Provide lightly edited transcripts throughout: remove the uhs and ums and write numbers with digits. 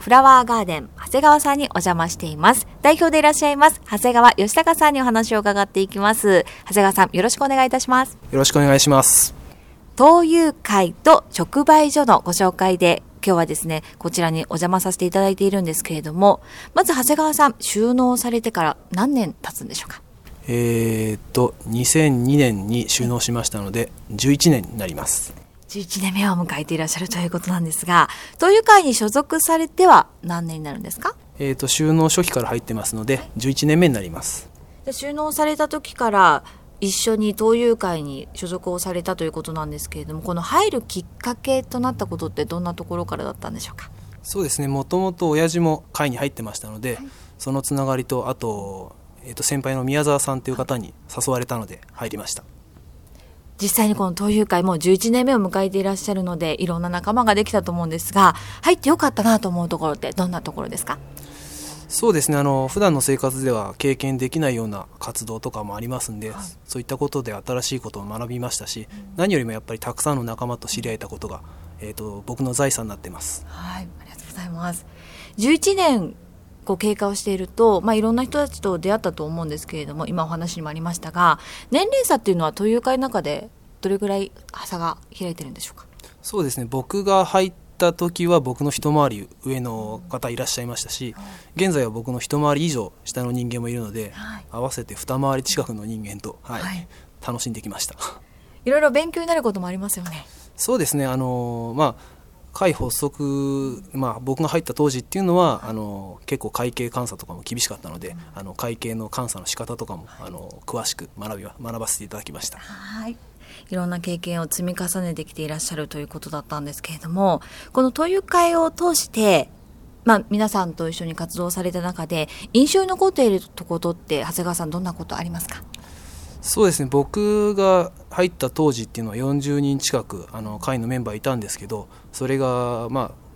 フラワーガーデン長谷川さんにお邪魔しています。代表でいらっしゃいます長谷川義孝さんにお話を伺っていきます。長谷川さん、よろしくお願いいたします。 よろしくお願いします。 灯油会と直売所のご紹介で今日はですね、こちらにお邪魔させていただいているんですけれども、まず長谷川さん、収納されてから何年経つんでしょうか。 2002年に収納しましたので11年になります。 11年目を迎えていらっしゃるということなんですが、灯油会に所属されては何年になるんですか。 収納初期から入ってますので11年目になります。 収納された時から一緒に灯油会に所属をされたということなんですけれども、この入るきっかけとなったことってどんなところからだったんでしょうか。 そうですね、もともと親父も会に入ってましたので、そのつながりと、あと、先輩の宮沢さんという方に誘われたので入りました。 実際にこの灯油会も11年目を迎えていらっしゃるので、いろんな仲間ができたと思うんですが、入ってよかったなと思うところってどんなところですか。 そうですね、普段の生活では経験できないような活動とかもありますんで、そういったことで新しいことを学びましたし、何よりもやっぱりたくさんの仲間と知り合えたことが、僕の財産になっています。 はい、ありがとうございます。11年経過をしていると、いろんな人たちと出会ったと思うんですけれども、今お話にもありましたが、年齢差っていうのは灯油会の中でどれぐらい差が開いてるんでしょうか。 そうですね、僕が入った時は僕の一回り上の方いらっしゃいましたし、現在は僕の一回り以上下の人間もいるので、合わせて二回り近くの人間と、楽しんできました。 いろいろ勉強になることもありますよね。 そうですね、会発足、僕が入った当時っていうのは結構会計監査とかも厳しかったので、会計の監査の仕方とかも詳しく学ばせていただきました。 はい、いろんな経験を積み重ねてきていらっしゃるということだったんですけれども、この灯油会を通して、皆さんと一緒に活動された中で印象に残っていることって長谷川さん、どんなことありますか。 そうですね、僕が入った当時っていうのは40人近く会のメンバーいたんですけど、それが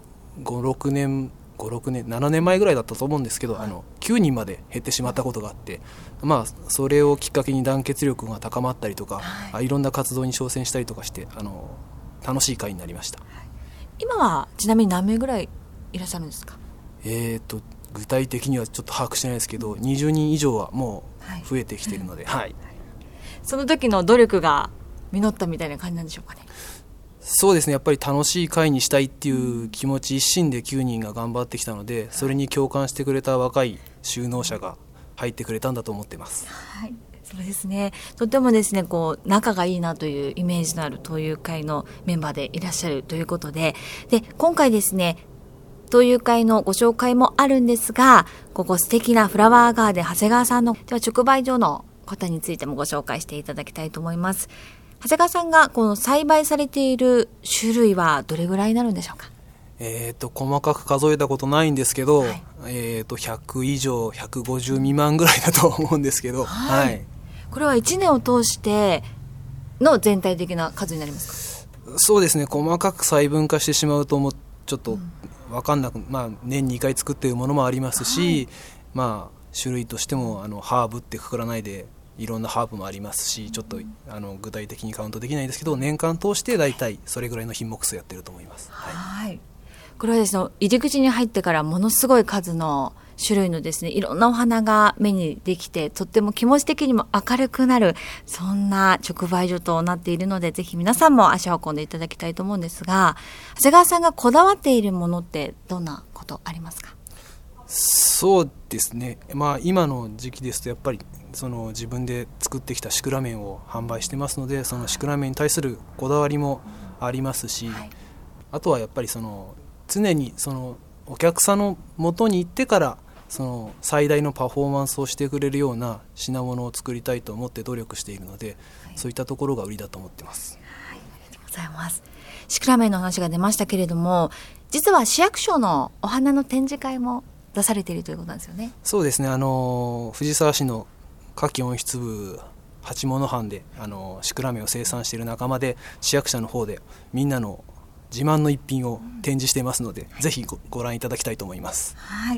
7年前ぐらいだったと思うんですけど、9人まで減ってしまったことがあって、それをきっかけに団結力が高まったりとか、いろんな活動に挑戦したりとかして楽しい会になりました。 今はちなみに何名ぐらいいらっしゃるんですか。 具体的にはちょっと把握してないですけど、20人以上はもう増えてきているので、 その時の努力が実ったみたいな感じなんでしょうかね。 そうですね、やっぱり楽しい会にしたいっていう気持ち一心で9人が頑張ってきたので、それに共感してくれた若い就農者が入ってくれたんだと思っています。 はい、そうですね、とてもですね、仲がいいなというイメージのある灯油会のメンバーでいらっしゃるということで、今回ですね、灯油会のご紹介もあるんですが、ここ素敵なフラワーガーデン長谷川さんのでは直売所の方についてもご紹介していただきたいと思います。長谷川さんがこの栽培されている種類はどれぐらいになるんでしょうか。 細かく数えたことないんですけど、100以上150未満ぐらいだと思うんですけど、 これは1年を通しての全体的な数になりますか。 そうですね、細かく細分化してしまうとちょっと分かんなく、年に2回作っているものもありますし、種類としてもハーブってくくらないでいろんなハーブもありますし、ちょっと具体的にカウントできないですけど、年間通してだいたいそれぐらいの品目数やってると思います。 これはですね、入り口に入ってからものすごい数の種類のですね、いろんなお花が目にできて、とっても気持ち的にも明るくなる、そんな直売所となっているので、ぜひ皆さんも足を運んでいただきたいと思うんですが、長谷川さんがこだわっているものってどんなことありますか。 そうですね、今の時期ですとやっぱり自分で作ってきたシクラメンを販売してますので、そのシクラメンに対するこだわりもありますし、あとはやっぱり常にお客さんの元に行ってから最大のパフォーマンスをしてくれるような品物を作りたいと思って努力しているので、そういったところが売りだと思っています。 ありがとうございます。シクラメンの話が出ましたけれども、実は市役所のお花の展示会も出されているということなんですよね。 そうですね、藤沢市の夏季温室部八物藩でシクラメンを生産している仲間で、市役所の方でみんなの自慢の一品を展示していますので、ぜひご覧いただきたいと思います。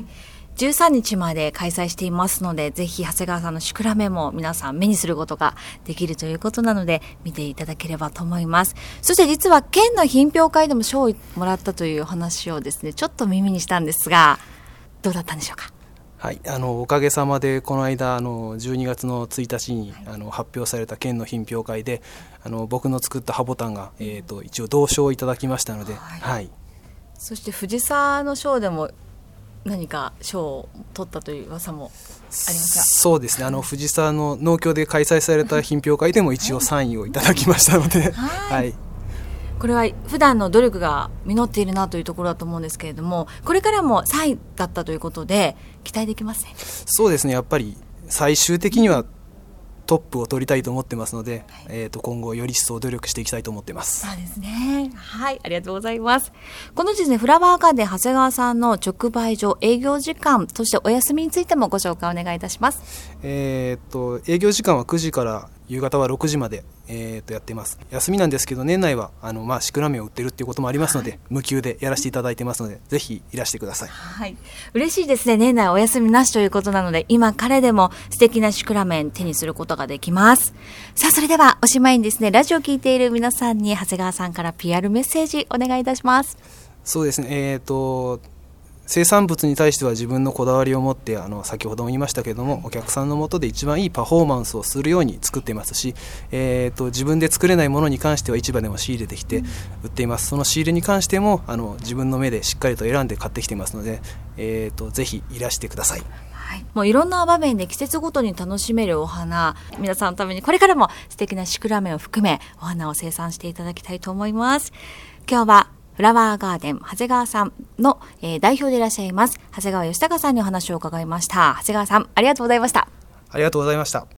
13日まで開催していますので、ぜひ長谷川さんのシクラメンも皆さん目にすることができるということなので、見ていただければと思います。そして実は県の品評会でも賞をもらったというお話をですね、ちょっと耳にしたんですが、どうだったんでしょうか？ はい、おかげさまでこの間12月の1日に発表された県の品評会で僕の作ったハボタンが、一応銅賞をいただきましたので、 はいはい、 そして藤沢の賞でも何か賞を取ったという噂もありますが。 そうですね、藤沢の農協で開催された品評会でも一応3位をいただきましたので、はい、 これは普段の努力が実っているなというところだと思うんですけれども、これからも3位だったということで期待できますね。 そうですね、やっぱり最終的にはトップを取りたいと思ってますので、今後より一層努力していきたいと思ってます。 そうですね。はい、ありがとうございます。このですね、フラワーガーデン長谷川さんの直売所、営業時間、そしてお休みについてもご紹介お願いいたします。 営業時間は9時から夕方は6時まで、やっています。休みなんですけど、年内はシクラメンを売ってるっていうこともありますので、無給でやらせていただいてますので、ぜひいらしてください。 はい、嬉しいですね。年内お休みなしということなので、今からでも素敵なシクラメン手にすることができます。さあ、それではおしまいにですね、ラジオを聞いている皆さんに長谷川さんから PR メッセージお願いいたします。 そうですね、生産物に対しては自分のこだわりを持って先ほども言いましたけれども、お客さんの下で一番いいパフォーマンスをするように作っていますし、自分で作れないものに関しては市場でも仕入れてきて売っています。その仕入れに関しても自分の目でしっかりと選んで買ってきていますので、ぜひいらしてください。 はい、もういろんな場面で季節ごとに楽しめるお花、皆さんのためにこれからも素敵なシクラメンを含めお花を生産していただきたいと思います。今日はフラワーガーデン長谷川さんの、代表でいらっしゃいます長谷川義孝さんにお話を伺いました。長谷川さん、ありがとうございました。 ありがとうございました。